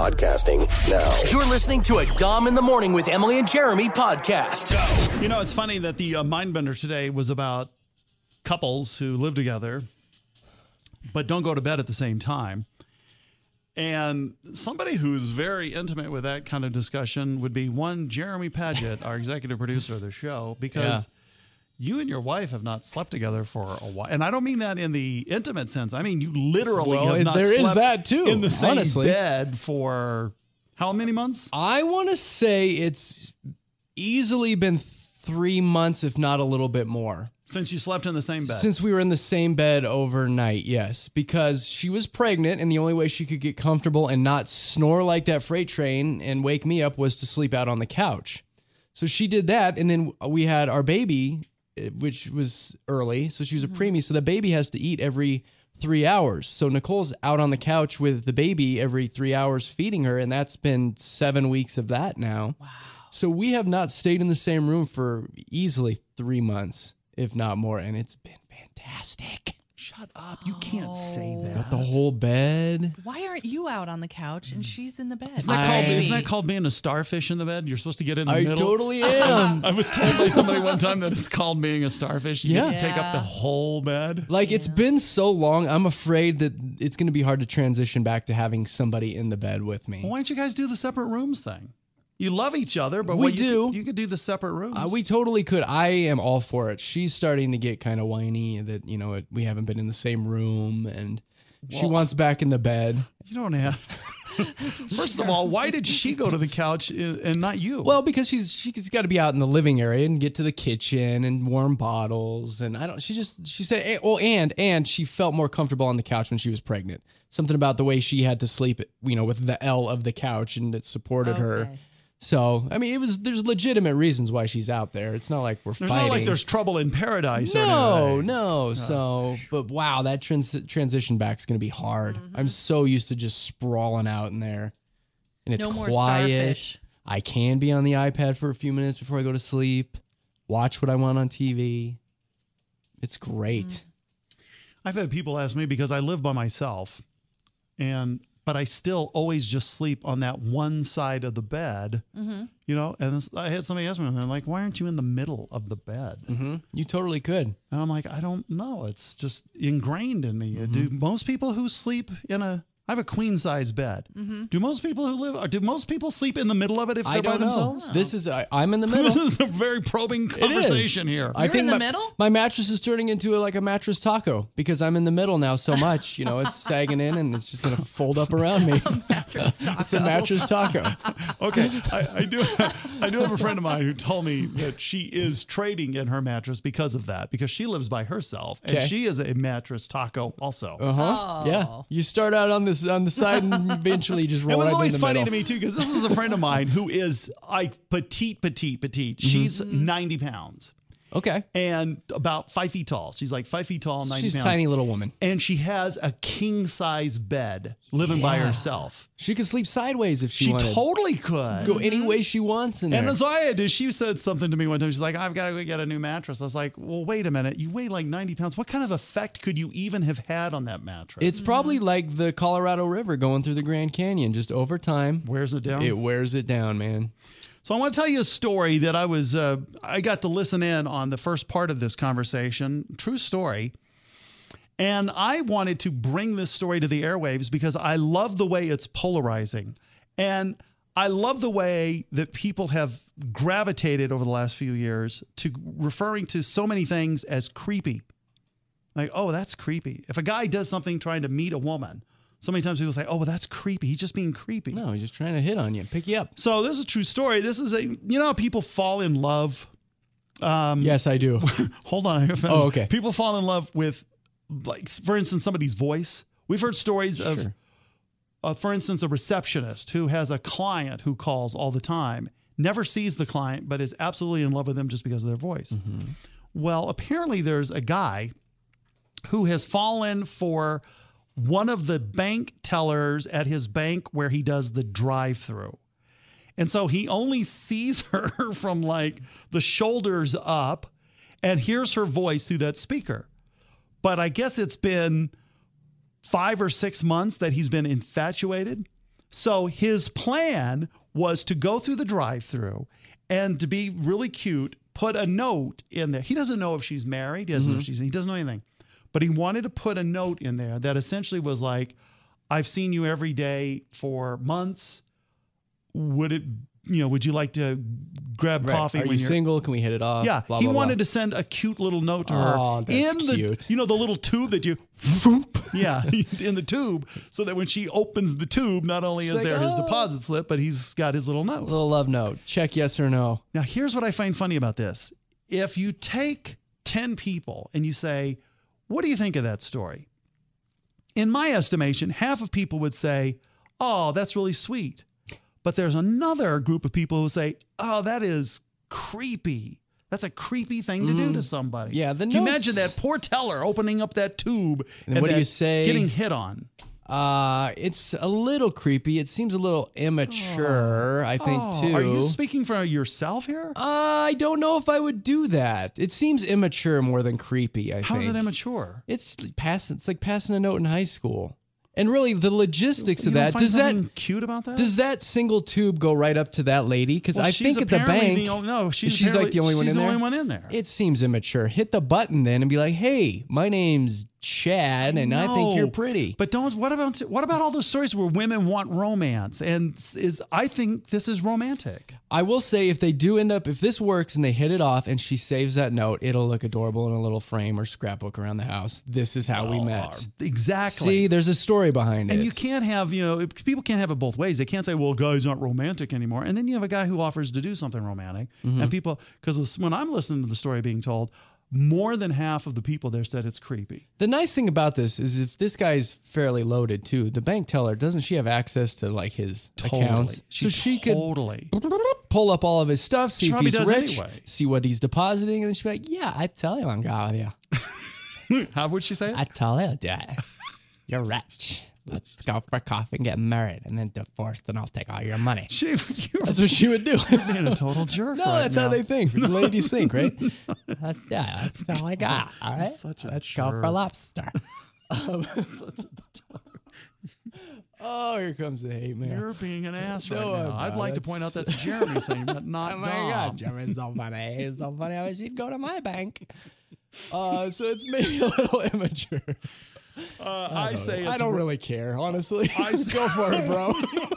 podcasting now. You're listening to a Dom in the Morning with Emily and Jeremy podcast. You know, it's funny that the Mindbender today was about couples who live together but don't go to bed at the same time. And somebody who's very intimate with that kind of discussion would be one Jeremy Padgett, our executive producer of the show, because you and your wife have not slept together for a while. And I don't mean that in the intimate sense. I mean, you literally have not there slept is that too, in the same honestly. bed for how many months? I want to say it's easily been 3 months, if not a little bit more. Since you slept in the same bed? Since we were in the same bed overnight, yes. Because she was pregnant, and the only way she could get comfortable and not snore like that freight train and wake me up was to sleep out on the couch. So she did that, and then we had our baby, which was early, so she was a preemie, so the baby has to eat every 3 hours. So Nicole's out on the couch with the baby every 3 hours feeding her, and that's been 7 weeks of that now. Wow. So we have not stayed in the same room for easily 3 months, if not more, and it's been fantastic. Shut up. You can't say that. Got the whole bed. Why aren't you out on the couch and she's in the bed? Isn't that called being a starfish in the bed? You're supposed to get in the middle. I totally am. I was told by somebody one time that it's called being a starfish. You Yeah. get to take up the whole bed. Like, it's been so long, I'm afraid that it's going to be hard to transition back to having somebody in the bed with me. Well, why don't you guys do the separate rooms thing? You love each other, but you could do the separate rooms. We totally could. I am all for it. She's starting to get kind of whiny that, we haven't been in the same room, and she wants back in the bed. You don't have. First of all, why did she go to the couch and not you? Well, because she's got to be out in the living area and get to the kitchen and warm bottles, and she said, and she felt more comfortable on the couch when she was pregnant. Something about the way she had to sleep, with the L of the couch, and it supported her. So, I mean, there's legitimate reasons why she's out there. It's not like we're fighting. It's not like there's trouble in paradise. No. So, but wow, that transition back is going to be hard. I'm so used to just sprawling out in there, and it's no more quiet. Starfish. I can be on the iPad for a few minutes before I go to sleep, watch what I want on TV. It's great. I've had people ask me because I live by myself, but I still always just sleep on that one side of the bed, and I had somebody ask me, and they're like, why aren't you in the middle of the bed? Mm-hmm. You totally could. And I'm like, I don't know. It's just ingrained in me. Do most people who sleep I have a queen size bed. Do most people sleep in the middle of it if they're by themselves? This is, I'm in the middle. This is a very probing conversation here. You're in the middle? My mattress is turning into like a mattress taco because I'm in the middle now so much. It's sagging in and it's just going to fold up around me. Mattress taco. It's a mattress taco. Okay, I do have a friend of mine who told me that she is trading in her mattress because of that, because she lives by herself and she is a mattress taco also. Oh. Yeah, you start out on the side and eventually just roll. It was right always in the funny middle. to me too, because this is a friend of mine who is petite. She's 90 pounds. Okay. And about 5 feet tall. She's like 5 feet tall, 90 She's pounds. a tiny little woman. And she has a king size bed living by herself. She could sleep sideways if she wanted. She totally could. Go any way she wants in there. And Azaya, she said something to me one time. She's like, I've got to go get a new mattress. I was like, well, wait a minute. You weigh like 90 pounds. What kind of effect could you even have had on that mattress? It's probably like the Colorado River going through the Grand Canyon. Just over time. Wears it down? It wears it down, man. So I want to tell you a story that I got to listen in on the first part of this conversation. True story. And I wanted to bring this story to the airwaves because I love the way it's polarizing. And I love the way that people have gravitated over the last few years to referring to so many things as creepy. Like, oh, that's creepy. If a guy does something trying to meet a woman, so many times people say, oh, well, that's creepy. He's just being creepy. No, he's just trying to hit on you, pick you up. So this is a true story. This is how people fall in love. Yes, I do. Hold on. Oh, okay. People fall in love with, like, for instance, somebody's voice. We've heard stories of, for instance, a receptionist who has a client who calls all the time, never sees the client, but is absolutely in love with them just because of their voice. Mm-hmm. Well, apparently there's a guy who has fallen for one of the bank tellers at his bank where he does the drive-through. And so he only sees her from like the shoulders up and hears her voice through that speaker. But I guess it's been 5 or 6 months that he's been infatuated. So his plan was to go through the drive-thru and to be really cute, put a note in there. He doesn't know if she's married. He doesn't know if he doesn't know anything. But he wanted to put a note in there that essentially was like, I've seen you every day for months. Would you like to grab coffee? Are you single? Can we hit it off? Yeah. Blah, he blah, wanted blah. to send a cute little note to her that's in the cute. the little tube that you in the tube, so that when she opens the tube, not only is like, there his deposit slip, but he's got his little note. Little love note. Check yes or no. Now, here's what I find funny about this. If you take 10 people and you say, what do you think of that story? In my estimation, half of people would say, oh, that's really sweet. But there's another group of people who say, oh, that is creepy. That's a creepy thing to do to somebody. Yeah, the Can you notes- imagine that poor teller opening up that tube And what do that you say? getting hit on? It's a little creepy. It seems a little immature, I think, too. Are you speaking for yourself here? I don't know if I would do that. It seems immature more than creepy, I How think. is it immature? It's like passing a note in high school. And really, the logistics of You don't that, find something cute about that? does that single tube go right up to that lady? Because Well, I she's think at the apparently bank, she's she's like the only one in she's there. the only one in there. It seems immature. Hit the button then and be like, "Hey, my name's Chad, and I think you're No, pretty." But what about all those stories where women want romance? And I think this is romantic. I will say, if this works and they hit it off and she saves that note, it'll look adorable in a little frame or scrapbook around the house. This is how we met. Exactly. See, there's a story behind it. And you can't have, people can't have it both ways. They can't say, well, guys aren't romantic anymore. And then you have a guy who offers to do something romantic. And people, because when I'm listening to the story being told, more than half of the people there said it's creepy. The nice thing about this is if this guy's fairly loaded too, the bank teller, doesn't she have access to like his accounts? She totally. Could pull up all of his stuff, see if probably he's does rich, anyway. see what he's depositing, and then she'd be like, yeah, I tell you I'm going with you. How would she say it? I tell you that you're rich. Let's go for coffee and get married and then divorced, and I'll take all your money. You're That's what she would do. being a total jerk. No, right that's now. how they think. The ladies think, right? That's all I got. All right, Such a let's go for jerk. lobster. Oh, here comes the hate, man. You're being an ass No, right I'm now. I'd not. like to point out that's Jeremy saying that, not Oh my Dom. God, Jeremy's so funny. He's so funny. I wish he'd go to my bank. So it's maybe a little immature. I say it's I don't really care, honestly. I say- Go for it, bro.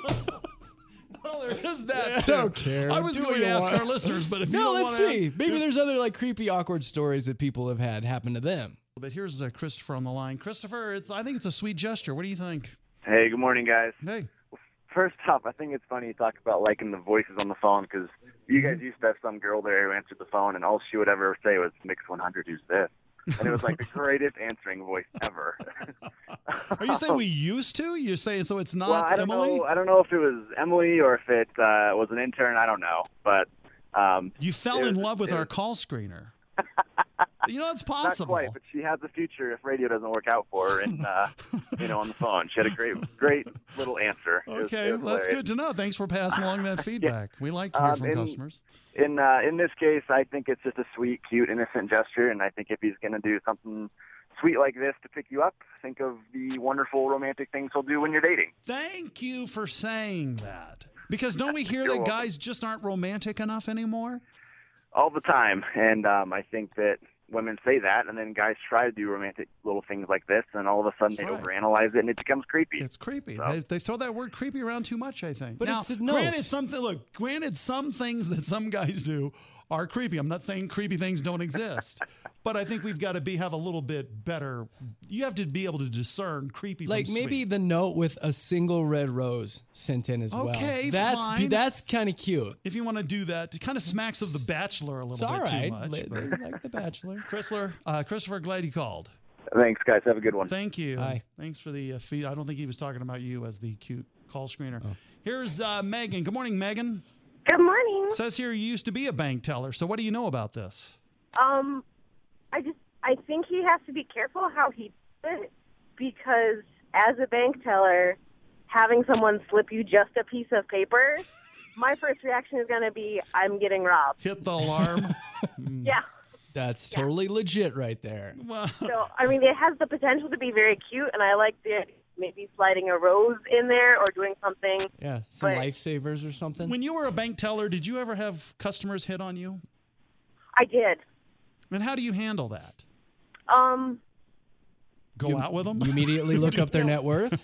Well, there is that. I too. don't care. I was Do going what to you ask want. our listeners, but if you No, don't let's wanna see. ask- Maybe there's other like creepy, awkward stories that people have had happen to them. But here's Christopher on the line. Christopher, I think it's a sweet gesture. What do you think? Hey, good morning, guys. Hey. First off, I think it's funny you talk about liking the voices on the phone because you guys used to have some girl there who answered the phone and all she would ever say was Mix 100, who's this? And it was like the greatest answering voice ever. Are you saying we used to? You're saying so it's not well, I don't Emily? know. I don't know if it was Emily or if it was an intern. I don't know, but You fell it in was- love with it our was- call screener. It's not possible. quite. But she has the future if radio doesn't work out for her, and on the phone, she had a great little answer. It was- Okay, it was that's hilarious. good to know. Thanks for passing along that feedback. We like to hear from customers. In this case, I think it's just a sweet, cute, innocent gesture, and I think if he's going to do something sweet like this to pick you up, think of the wonderful romantic things he'll do when you're dating. Thank you for saying that. Because don't we hear You're that welcome. guys just aren't romantic enough anymore? All the time, and I think that women say that, and then guys try to do romantic little things like this, and all of a sudden That's they right. overanalyze it, and it becomes creepy. It's creepy. So- They throw that word creepy around too much, I think. But now, it's a note. granted, some things that some guys do are creepy. I'm not saying creepy things don't exist, but I think we've got to have a little bit better. You have to be able to discern creepy Like from maybe sweet. the note with a single red rose sent in as well. Okay, that's fine. that's kind of cute. If you want to do that, it kind of smacks of The Bachelor a It's little all bit right. too much. but- Like The Bachelor. Christopher, glad you called. Thanks, guys. Have a good one. Thank you. Hi. Thanks for the feed. I don't think he was talking about you as the cute call screener. Oh. Here's Megan. Good morning, Megan. Good morning. Says here you used to be a bank teller. So what do you know about this? I think he has to be careful how he does it because as a bank teller, having someone slip you just a piece of paper, my first reaction is going to be, I'm getting robbed. Hit the alarm. Yeah. That's totally legit right there. Well, So, I mean, it has the potential to be very cute, and I like the idea maybe sliding a rose in there or doing something. Yeah, some But- lifesavers or something. When you were a bank teller, did you ever have customers hit on you? I did. And how do you handle that? Go out with them? You immediately look up their net worth.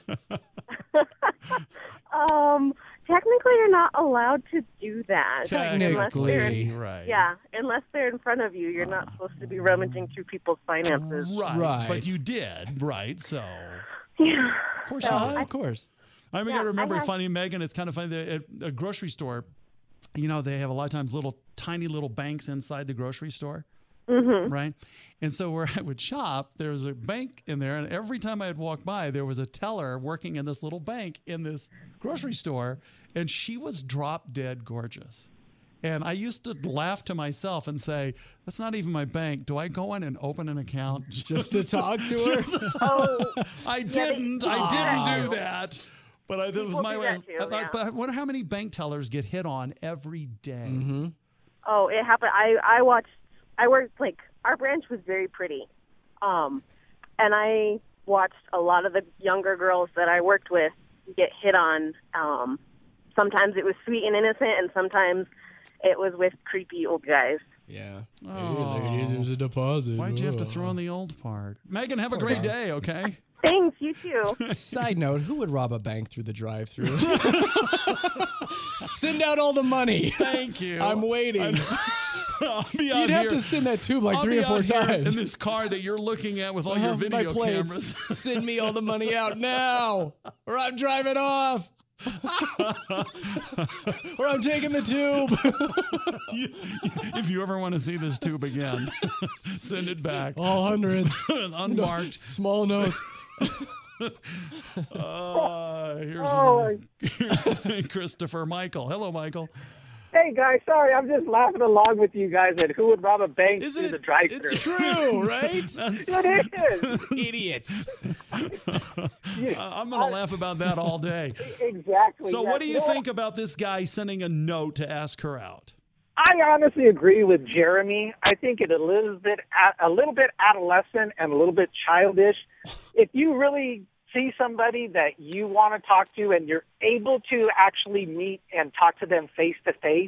Technically, you're not allowed to do that. Technically. Right. Yeah, unless they're in front of you, you're not supposed to be rummaging through people's finances. Right. But you did, right? So, Yeah. of course you did. Of course. I mean, Yeah, I remember I have- funny, Megan, it's kind of funny. At a grocery store, you know, they have a lot of times tiny little banks inside the grocery store. Mm-hmm. Right. And so where I would shop, there was a bank in there. And every time I'd walk by, there was a teller working in this little bank in this grocery store. And she was drop dead gorgeous. And I used to laugh to myself and say, that's not even my bank. Do I go in and open an account Just to talk to her? Oh, I didn't do that. But that was my do way. that too, I thought, yeah. but I wonder how many bank tellers get hit on every day. Mm-hmm. oh, it happened. I worked, like, our branch was very pretty. And I watched a lot of the younger girls that I worked with get hit on. Sometimes it was sweet and innocent, and sometimes it was with creepy old guys. Yeah. Oh. Hey, ladies, there's a deposit. Why'd you have to throw in the old part? Megan, have a great day, okay? Thanks, you too. Side note, who would rob a bank through the drive-thru? Send out all the money. Thank you. I'm waiting. I'll be out You'd have here. to send that tube like I'll 3 be or 4 out here times. in this car that you're looking at with all your My video plates. cameras. Send me all the money out now, or I'm driving off. Or I'm taking the tube. If you ever want to see this tube again, send it back. All hundreds. Unmarked. Small notes. Here's Christopher. Michael. Hello, Michael. Hey guys, sorry, I'm just laughing along with you guys at who would rob a bank Isn't through it? the drive-thru. It's true, right? It is. Idiots. I'm going to laugh about that all day. Exactly. So, yeah. what do you know think about this guy sending a note to ask her out? I honestly agree with Jeremy. I think it a little bit adolescent and a little bit childish. If you really see somebody that you want to talk to and you're able to actually meet and talk to them face to face,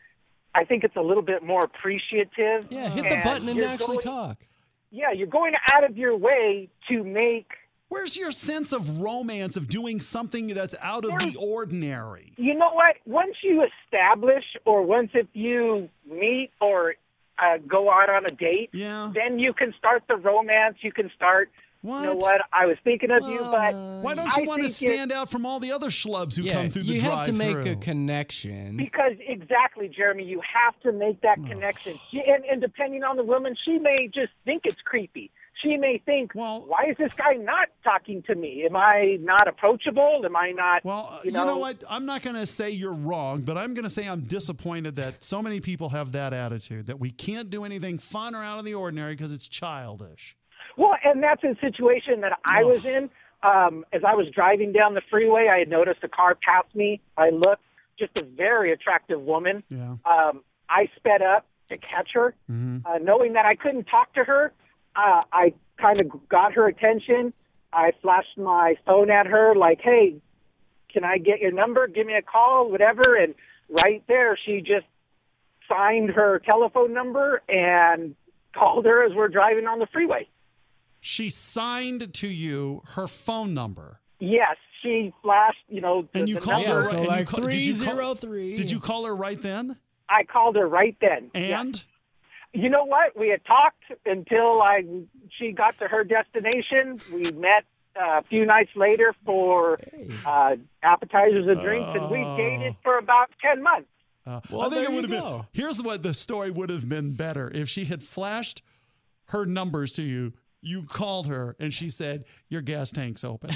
I think it's a little bit more appreciative. Yeah, hit the button and you're actually going- talk. Yeah, you're going out of your way to make. Where's your sense of romance of doing something that's out of the ordinary? You know what? Once you establish, or once if you meet or go out on a date, Yeah. then you can start the romance. You can start. What? You know what? I was thinking of you, but Why don't you I want to think stand out from all the other schlubs who Yeah, come through the you have to drive-thru? make a connection. because exactly, Jeremy, you have to make that connection. And depending on the woman, she may just think it's creepy. She may think, Well- why is this guy not talking to me? Am I not approachable? Am I not? Well, you know what? I'm not going to say you're wrong, but I'm going to say I'm disappointed that so many people have that attitude, that we can't do anything fun or out of the ordinary because it's childish. Well, and that's a situation that I was in. As I was driving down the freeway, I had noticed a car pass me. I looked, just a very attractive woman. Yeah. I sped up to catch her, knowing that I couldn't talk to her. I kind of got her attention. I flashed my phone at her like, hey, can I get your number? Give me a call, whatever. And right there, she just signed her telephone number and called her as we're driving on the freeway. She signed to you her phone number. Yes, she flashed, And you the called number. her Yeah, so and like you did you call- 303. Did you call her right then? I called her right then. Yes. And You know what? We had talked until she got to her destination. We met a few nights later for appetizers and drinks, and we dated for about 10 months. I Well, think there it would you have been. go. Here's what the story would have been better if she had flashed her numbers to you. You called her and she said, "Your gas tank's open."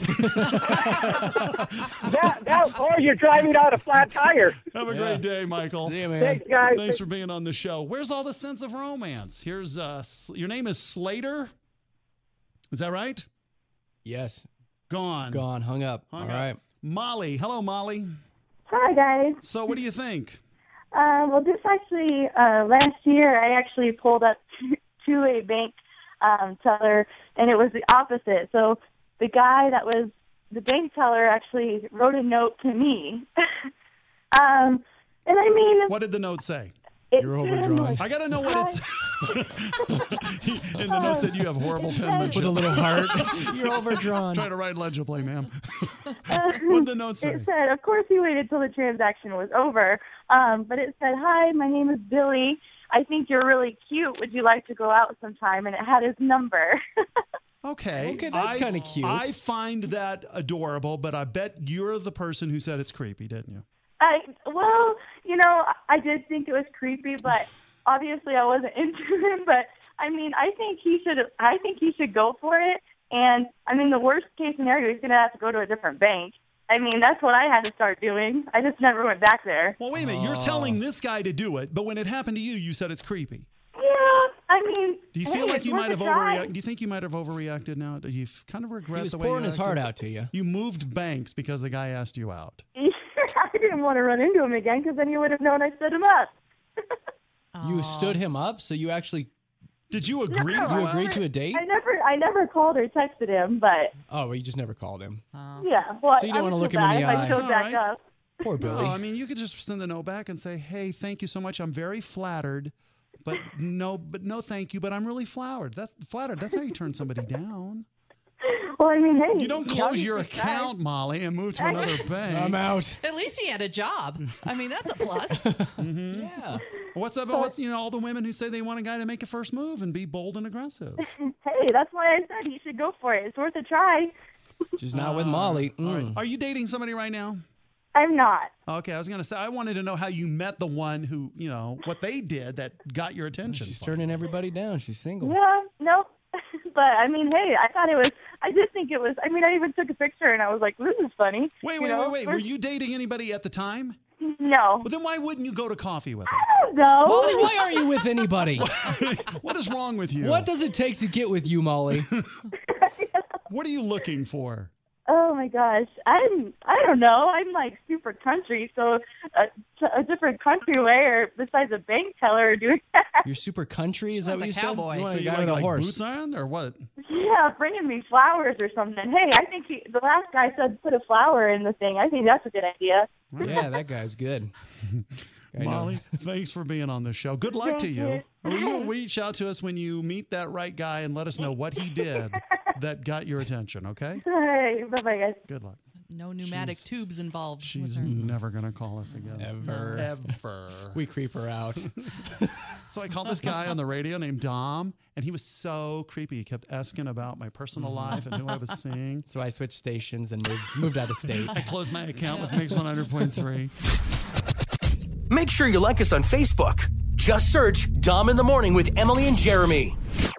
Or you're driving out a flat tire. Have a great day, Michael. See you, man. Thanks, guys. Thanks for being on the show. Where's all the sense of romance? Here's your name is Slater. Is that right? Yes. Gone. Gone. Hung up. Hung All up. right. Molly. Hello, Molly. Hi, guys. So what do you think? Well, this actually, last year, I actually pulled up to a bank teller, and it was the opposite. So the guy that was the bank teller actually wrote a note to me. And I mean, What did the note say? You're overdrawn. I got to know what it's. And the note said you have horrible penmanship. With a little heart. You're overdrawn. Trying to write legibly, ma'am. What did the note say? It said, of course, he waited till the transaction was over. But it said, "Hi, my name is Billy. I think you're really cute. Would you like to go out sometime?" And it had his number. Okay. Okay, that's kind of cute. I find that adorable, but I bet you're the person who said it's creepy, didn't you? Well, I did think it was creepy, but obviously I wasn't into him. But I mean, I think he should go for it. And I mean, the worst case scenario, he's going to have to go to a different bank. I mean, that's what I had to start doing. I just never went back there. Well, wait a minute. You're telling this guy to do it, but when it happened to you, you said it's creepy. Yeah, I mean, Do you feel like you might have overreacted? overreacted? Do you think you might have overreacted now? Do you kind of regret He was the way pouring you his heart acted? out to you. You moved banks because the guy asked you out. I didn't want to run into him again because then he would have known I stood him up. You stood him up, so you actually Did you agree to go you out? agreed to a date? I never called or texted him, but Oh, well, you just never called him. yeah. Well, So you don't I wanna would look feel him in bad the if eye. I showed It's back all right. up. Poor Billy. No, I mean, you could just send the note back and say, "Hey, thank you so much. I'm very flattered, but no, thank you. But I'm really flattered. That's how you turn somebody down. Well, I mean, hey, You don't he close your obviously tried. account, Molly, and move to another bank. I'm out. At least he had a job. I mean, that's a plus. Yeah. What's up with all the women who say they want a guy to make a first move and be bold and aggressive? Hey, that's why I said he should go for it. It's worth a try. Just not with Molly. All right. Are you dating somebody right now? I'm not. Okay, I was gonna say I wanted to know how you met the one who, what they did that got your attention. She's turning everybody down. She's single. Yeah, nope. But I mean, hey, I did think it was. I mean, I even took a picture and I was like, "This is funny." Wait. Were you dating anybody at the time? No. Well, then why wouldn't you go to coffee with him? I don't know. Molly, why aren't you with anybody? What is wrong with you? What does it take to get with you, Molly? What are you looking for? Oh my gosh, I don't know. I'm like super country, so a different country way, or besides a bank teller doing that. You're super country? Is that Sounds what you like cowboy. said? You want So a you guy like, with a horse. boots on or what? Yeah, bringing me flowers or something. Hey, I think the last guy said put a flower in the thing. I think that's a good idea. Yeah, that guy's good. I know. Molly, thanks for being on the show. Good luck to Thank you. you. Will you reach out to us when you meet that right guy and let us know what he did that got your attention, okay? Hey, bye-bye, guys. Good luck. No pneumatic tubes involved. She's with her. never going to call us again. Ever. We creep her out. So I called this guy on the radio named Dom, and he was so creepy. He kept asking about my personal life and who I was seeing. So I switched stations and moved out of state. I closed my account with Mix 100.3. Make sure you like us on Facebook. Just search Dom in the Morning with Emily and Jeremy.